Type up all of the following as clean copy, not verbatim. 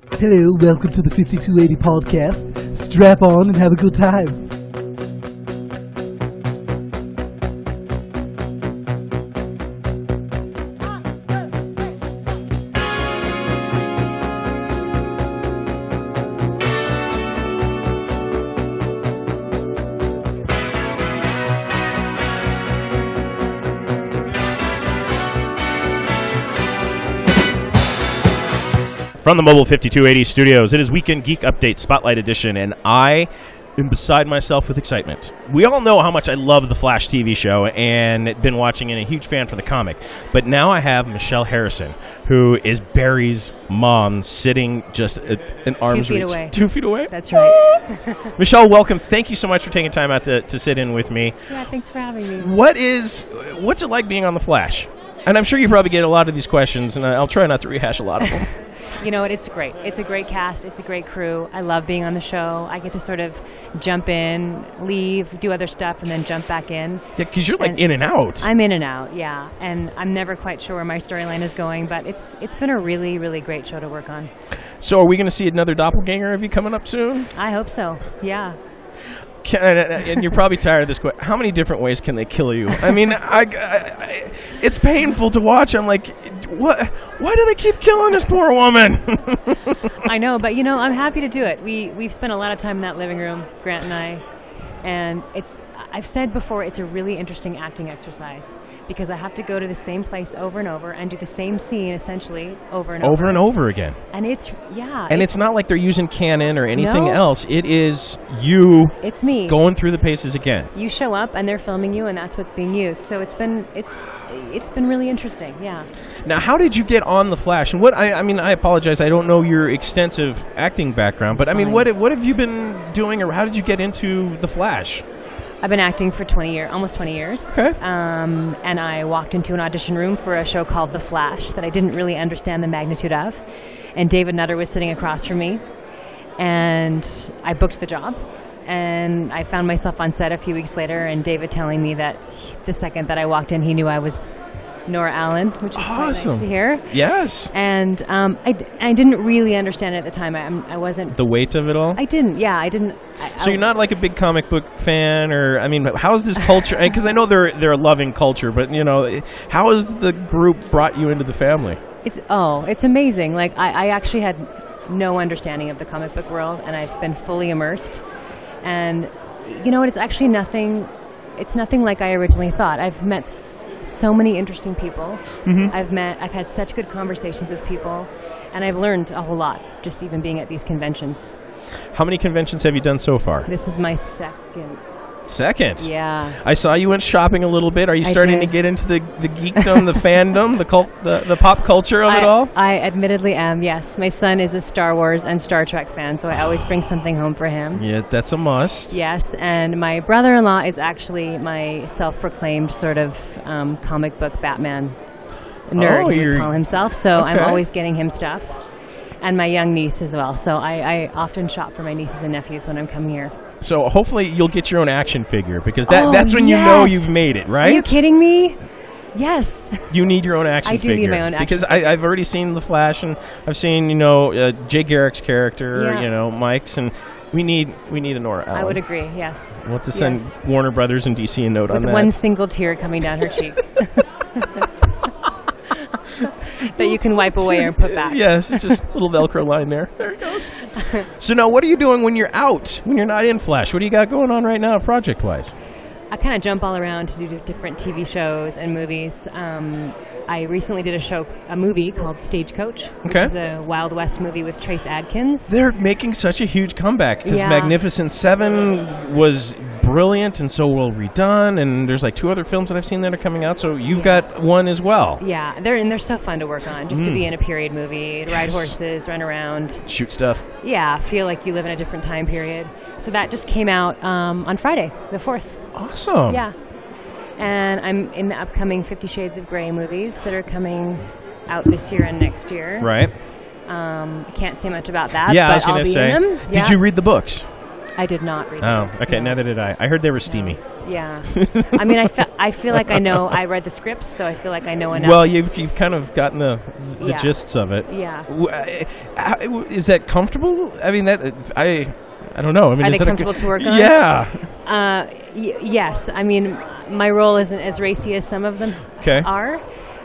Hello, welcome to the 5280 podcast. Strap on and have a good time. From the Mobile 5280 studios, it is Weekend Geek Update Spotlight Edition, and I am beside myself with excitement. We all know how much I love the Flash TV show and been watching and a huge fan for the comic. But now I have Michelle Harrison, who is Barry's mom, sitting just at an arm's reach. 2 feet away. 2 feet away? That's right. Michelle, welcome. Thank you so much for taking time out to sit in with me. Yeah, thanks for having me. What's it like being on the Flash? And I'm sure you probably get a lot of these questions, and I'll try not to rehash a lot of them. You know what? It's great. It's a great cast. It's a great crew. I love being on the show. I get to sort of jump in, leave, do other stuff, and then jump back in. Yeah, because you're like in and out. I'm in and out, yeah. And I'm never quite sure where my storyline is going, but it's been a really, really great show to work on. So are we going to see another doppelganger of you coming up soon? I hope so, yeah. And you're probably tired of this question. How many different ways can they kill you? I mean, it's painful to watch. I'm like, what? Why do they keep killing this poor woman? I know, but I'm happy to do it. We've spent a lot of time in that living room, Grant and I, and I've said before, it's a really interesting acting exercise because I have to go to the same place over and over and do the same scene essentially over and over. Over and over again. And it's not like they're using canon or anything No. else. It is you. It's me going through the paces again. You show up and they're filming you, and that's what's being used. So it's been really interesting. Yeah. Now, how did you get on the Flash? And I apologize. I don't know your extensive acting background, but It's fine. what have you been doing, or how did you get into the Flash? I've been acting for almost 20 years. Okay. And I walked into an audition room for a show called The Flash that I didn't really understand the magnitude of. And David Nutter was sitting across from me. And I booked the job. And I found myself on set a few weeks later, and David telling me that the second that I walked in, he knew I was Nora Allen, which is quite nice to hear. Yes. And I didn't really understand it at the time. I wasn't... The weight of it all? I didn't. So you're not like a big comic book fan, or how is this culture? Because I know they're a loving culture, but how has the group brought you into the family? It's amazing. Like I actually had no understanding of the comic book world, and I've been fully immersed. And you know what? It's actually nothing. It's nothing like I originally thought. I've met so many interesting people. Mm-hmm. I've had such good conversations with people, and I've learned a whole lot just even being at these conventions. How many conventions have you done so far? This is my second. Second? Yeah. I saw you went shopping a little bit. Are you starting to get into the geekdom, the fandom, the pop culture of it all? I admittedly am, yes. My son is a Star Wars and Star Trek fan, so I always bring something home for him. Yeah, that's a must. Yes, and my brother-in-law is actually my self-proclaimed sort of comic book Batman nerd, he would call himself, so okay. I'm always getting him stuff. And my young niece as well, so I often shop for my nieces and nephews when I'm coming here. So hopefully you'll get your own action figure, because that's when you know you've made it, right? Are you kidding me? Yes. You need your own action figure. I do need my own action figure. Because I've already seen The Flash, and I've seen, Jay Garrick's character, Mike's, and we need a Nora Allen. I would agree, yes. We'll have to send Warner Brothers and DC a note on that. With one single tear coming down her cheek. That you can wipe away or put back. Yes, it's just a little Velcro line there. There it goes. So now what are you doing when you're out, when you're not in Flash? What do you got going on right now project-wise? I kind of jump all around to do different TV shows and movies. I recently did a movie called Stagecoach, which is a Wild West movie with Trace Adkins. They're making such a huge comeback because Magnificent Seven was brilliant and so well redone, and there's like 2 other films that I've seen that are coming out, so you've got one as well. Yeah, they're so fun to work on, just to be in a period movie, to ride horses, run around. Shoot stuff. Yeah, feel like you live in a different time period. So that just came out on Friday, the 4th. Awesome. Yeah. And I'm in the upcoming 50 Shades of Grey movies that are coming out this year and next year. Right. I can't say much about that, yeah, but I was I'll going to be say, in them. Did you read the books? I did not read the Oh, books. okay. no. Neither did I. I heard they were steamy. Yeah. I mean, I feel like I know. I read the scripts, so I feel like I know enough. Well, you've kind of gotten the Yeah. gists of it. Yeah. Is that comfortable? I mean, I don't know. I mean, Are is they that comfortable to work on? Yeah. Yes. I mean, my role isn't as racy as some of them Okay. are.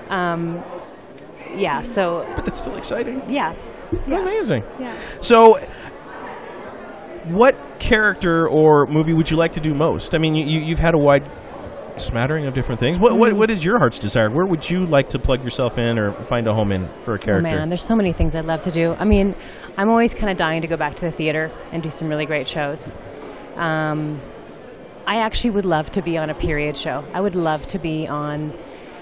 Yeah. So. But that's still exciting. Yeah. Yeah. Amazing. Yeah. So, what character or movie would you like to do most? I mean, you've had a wide smattering of different things. What is your heart's desire? Where would you like to plug yourself in or find a home in for a character? Oh man, there's so many things I'd love to do. I mean, I'm always kind of dying to go back to the theater and do some really great shows. I actually would love to be on a period show. I would love to be on,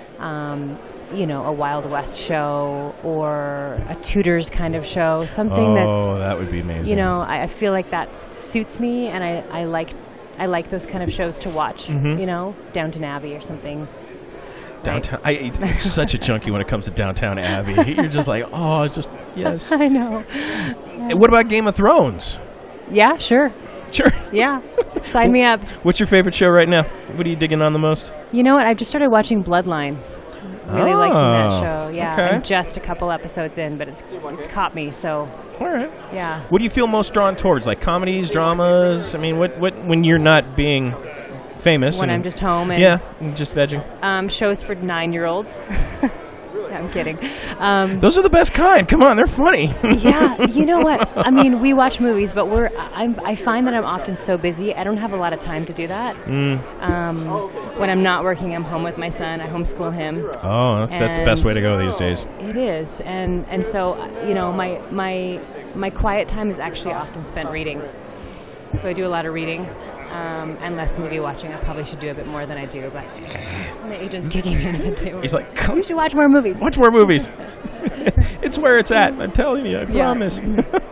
a Wild West show or a Tudors kind of show. Something that's, that would be amazing. I feel like that suits me, and I like those kind of shows to watch. Mm-hmm. Downton Abbey or something. Downtown. I'm such a junkie when it comes to Downtown Abbey. You're just like, oh, it's just yes. I know. And what about Game of Thrones? Yeah, sure. Sure. Yeah, sign me up. What's your favorite show right now? What are you digging on the most? You know what? I just started watching Bloodline. Really liking that show. Yeah, okay. I'm just a couple episodes in, but it's caught me. So, All right. yeah. What do you feel most drawn towards? Like comedies, dramas? I mean, what when you're not being famous? When and- I'm just home and just vegging. shows for 9-year-olds. No, I'm kidding. Those are the best kind. Come on, they're funny. Yeah, you know what? I mean, we watch movies, but I find that I'm often so busy, I don't have a lot of time to do that. When I'm not working, I'm home with my son. I homeschool him. Oh, that's the best way to go these days. It is, and so my quiet time is actually often spent reading. So I do a lot of reading. And less movie watching. I probably should do a bit more than I do, but my agent's kicking me into the table. He's like, come You should watch more movies. watch more movies. It's where it's at. I'm telling you. I Yeah. promise.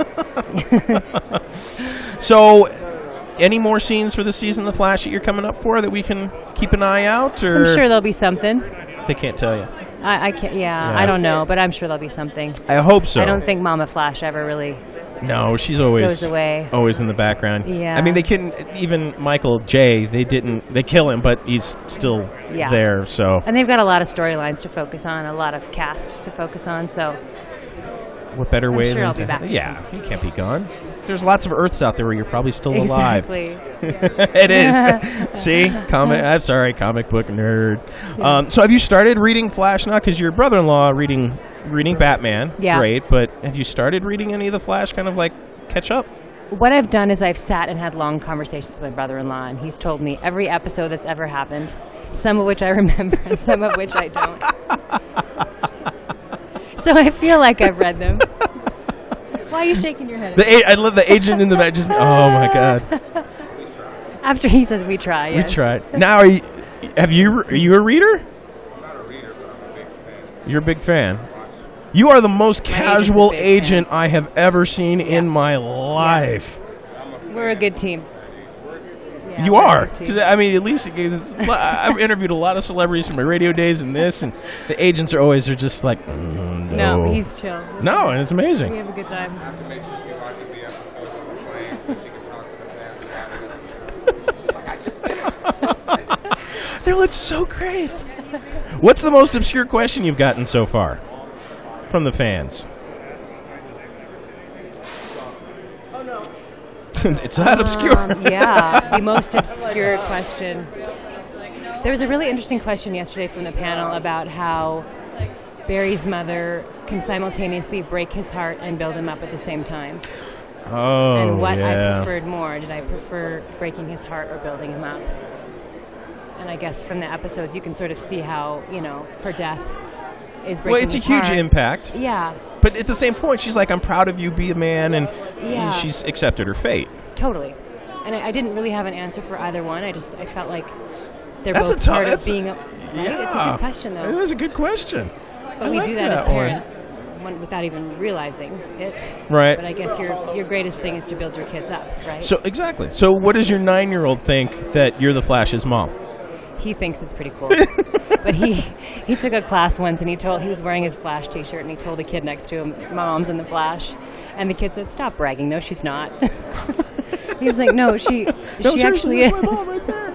So, any more scenes for the season of The Flash that you're coming up for that we can keep an eye out? Or I'm sure there'll be something. they can't tell you. I can't. Yeah. I don't know, but I'm sure there'll be something. I hope so. I don't think Mama Flash ever really No, she's always goes away. always in the background. Yeah. I mean, they couldn't even Michael J. They kill him, but he's still Yeah. there. So And they've got a lot of storylines to focus on, a lot of cast to focus on. So what better way sure than I'll to be back Yeah, you can't be gone. There's lots of Earths out there where you're probably still alive. exactly. It is. See, I'm sorry, comic book nerd. So have you started reading Flash now? Because your brother-in-law reading Batman. Yeah. Great, but have you started reading any of the Flash? Kind of like catch up. What I've done is I've sat and had long conversations with my brother-in-law, and he's told me every episode that's ever happened, some of which I remember and some of which I don't. So I feel like I've read them. Why are you shaking your head? I love the agent in the back. Just oh my god, After he says we try, yes. we tried. Now, are you a reader? Not a reader, but I'm a big fan. You're a big fan. You are the most My agent's a casual big agent I have ever seen in my life. We're a good team. Yeah, You we're a are. good team. 'Cause, I mean, at least I've interviewed a lot of celebrities from my radio days and this, and the agents are just like, no. No, he's chill. No, and it's We amazing. have a good time. To make sure she watches the episodes on the plane so she can talk to the fans about it. They look so great. What's the most obscure question you've gotten so far from the fans? It's that obscure. Yeah, the most obscure question. There was a really interesting question yesterday from the panel about how Barry's mother can simultaneously break his heart and build him up at the same time. Oh, And what I yeah. preferred more. Did I prefer breaking his heart or building him up? And I guess from the episodes you can sort of see how, her death is breaking Well, it's a his huge heart. impact. Yeah, But at the same point, she's like, I'm proud of you, be a man, and Yeah. she's accepted her fate. totally. And I didn't really have an answer for either one. I felt like they're That's both a tough- part of that's a- being a... Right? It's a good question, It though. was a good question. But I we like do that as one. parents without even realizing it. Right. But I guess your greatest thing is to build your kids up, right? So, exactly. So what does your 9-year-old think that you're the Flash's mom? He thinks it's pretty cool. But he took a class once and he was wearing his Flash t-shirt and he told a kid next to him, Mom's in the Flash. And the kid said, stop bragging. No, she's not. He was like, no, she actually is. My mom right there.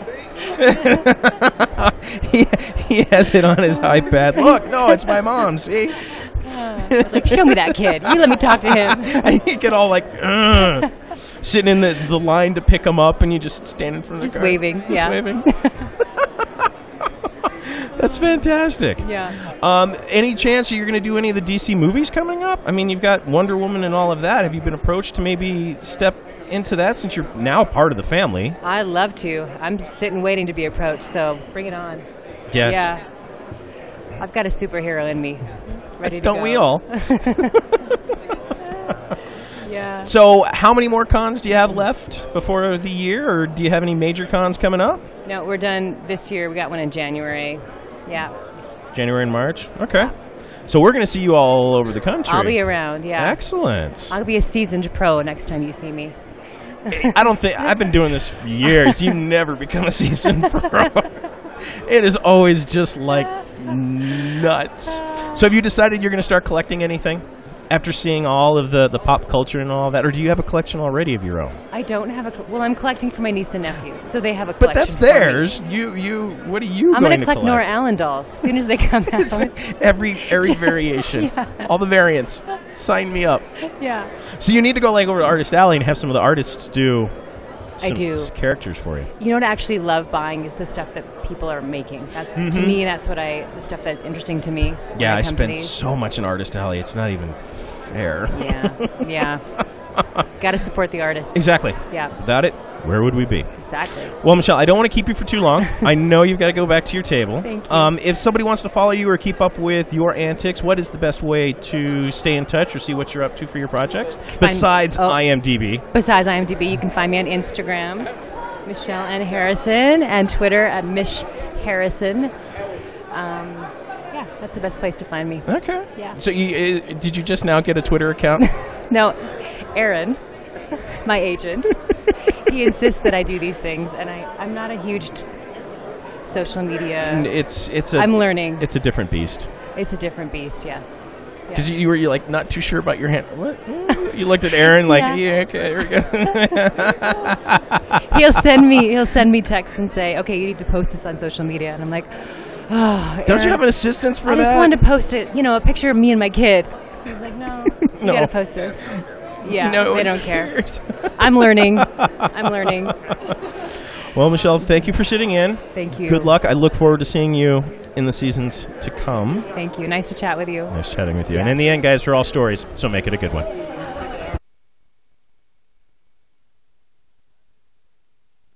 he has it on his iPad. Look, no, it's my mom. See? I was like, show me that kid. You let me talk to him. And you get all like sitting in the line to pick him up, and you just stand in front of the car. Waving. Just waving. That's fantastic. Yeah. Any chance you're going to do any of the DC movies coming up? I mean, you've got Wonder Woman and all of that. Have you been approached to maybe step into that since you're now part of the family? I'd love to. I'm sitting waiting to be approached, so bring it on. Yes. Yeah. I've got a superhero in me. Ready to Don't go. we all? Yeah. So how many more cons do you have left before the year, or do you have any major cons coming up? No, we're done this year. We got one in January. Yeah. January and March? Okay. So we're going to see you all over the country. I'll be around, yeah. Excellent. I'll be a seasoned pro next time you see me. I don't think I've been doing this for years. You never become a seasoned pro. It is always just like nuts. So have you decided you're going to start collecting anything after seeing all of the pop culture and all that, or do you have a collection already of your own? I don't have a. Well, I'm collecting for my niece and nephew, so they have a But collection. that's for me. theirs. What are you I'm going going to to collect Nora Allen dolls as soon as they come out. every variation, all the variants. Sign me up. Yeah. So you need to go like over to Artist Alley and have some of the artists do I do. characters for you. You know what I actually love buying is the stuff that people are making. That's to me. That's what the stuff that's interesting to me. when Yeah, I come to spend these. so much in Artist Alley. It's not even fair. Yeah. Got to support the artists. Exactly. Yeah. Without it, where would we be? Exactly. Well, Michelle, I don't want to keep you for too long. I know you've got to go back to your table. Thank you. If somebody wants to follow you or keep up with your antics, what is the best way to stay in touch or see what you're up to for your projects? Besides IMDb. Besides IMDb, you can find me on Instagram, Michelle N. Harrison, and Twitter at Mish Harrison. Yeah, that's the best place to find me. Okay. Yeah. So did you just now get a Twitter account? No, Aaron, my agent, he insists that I do these things, and I'm not a huge social media. I'm learning. It's a different beast. It's a different beast, yes. Because you're like not too sure about your hand. What? You looked at Aaron like, yeah okay, here we go. He'll send me texts and say, okay, you need to post this on social media, and I'm like, oh, Aaron, don't you have an assistant for that? I just wanted to post it, a picture of me and my kid. He's like, no, you gotta post this. Yeah, no, they don't care. I'm learning. Well, Michelle, thank you for sitting in. Thank you. Good luck. I look forward to seeing you in the seasons to come. Thank you. Nice to chat with you. Nice chatting with you. Yeah. And in the end, guys, they're all stories, so make it a good one.